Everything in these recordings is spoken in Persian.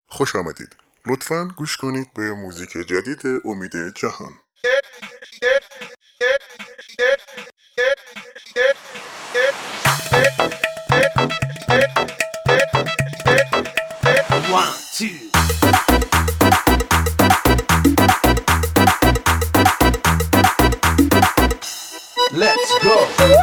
خوش آمدید. لطفاً گوش کنید به موزیک جدید امید جهان. One, two. Let's go.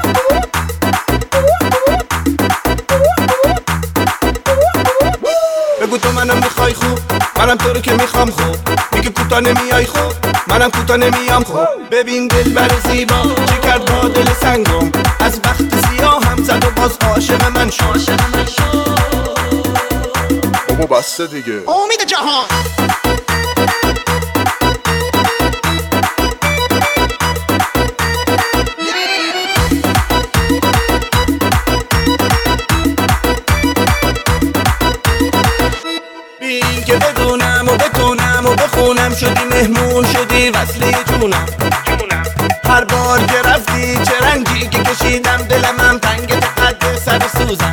بگو تو منم میخوای خوب، منم تو رو که میخوام خوب. میگه کوتا نمیای خوب، منم کوتا نمیام خوب. ببین دلبر زیبا چی کرد با دل سنگم، از وقت سیاه هم زد و باز عاشق من شد. بابا بسته دیگه. امید جهان. بین که بدونم و بتونم و بخونم، شدی مهمون شدی وصله جونم. هر بار که رفتی چه رنجی که کشیدم، دلمم تنگ قد سر سوزم.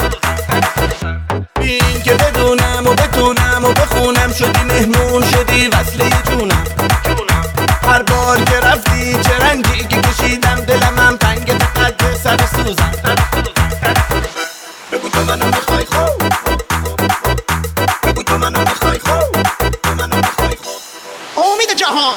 بین که بدونم و بتونم و بخونم، شدی مهمون شدی وصله جونم. هر بار که رفتی چه رنجی که کشیدم، دلمم تنگ قد سر سوزم. بگو تو منو میخوای خوب، بگو تو منو میخوای خوب، تو منو میخوای خوب. امید جهان.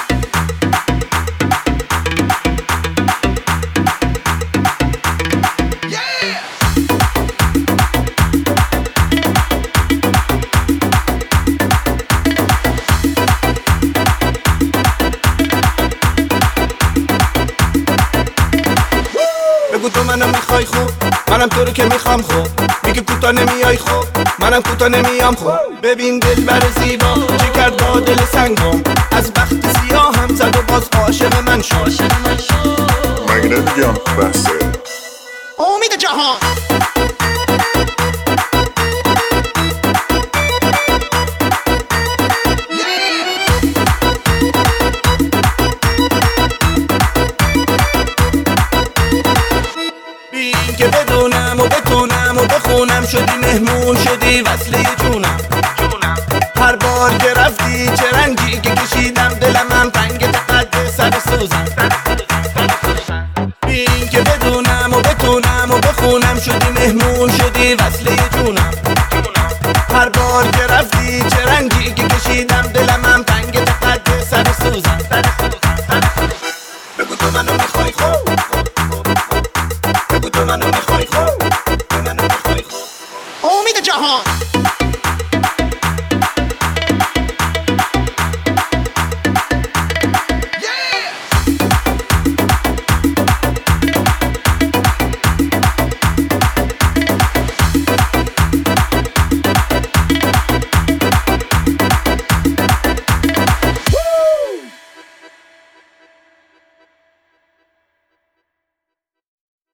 بگو تو منم میخوای خوب، منم تو رو که میخوام خوب. میگه کوتا نمیای خوب، منم کوتا نمیام خوب. ببین دلبر زیبا چی کرد با دل سنگم، از وقت سیاه هم زد و باز عاشق من شد. مگه نمیگم بسته. امید جهان. بین که بدونم و بتونم و بخونم، شدی مهمون شدی وصله جونم. هر بار که رفتی چه رنجی که کشیدم، دلمم تنگ قد سر سوزم. بین که بدونم و بتونم و بخونم، شدی مهمون شدی وصله جونم. هر بار که رفتی چه رنجی که کشیدم، دلمم تنگ قد سر سوزم. بگو تو منو میخوای